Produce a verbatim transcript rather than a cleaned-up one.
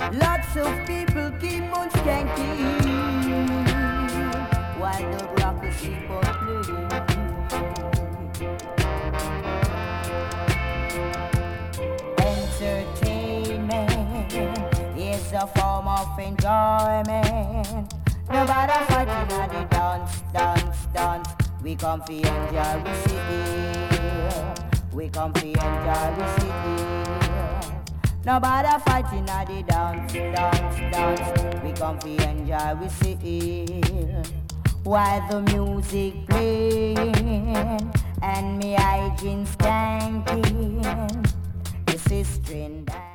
Lots of people keep on skanking while the rockers keep on playing. Entertainment is a form of enjoyment. Nobody fighting at the dance, dance, dance. We come fi enjoy we city. We come fi enjoy we city. Nobody fighting at the dance, dance, dance. We come fi enjoy we city. While the music playing and me hygiene skanking, the sister and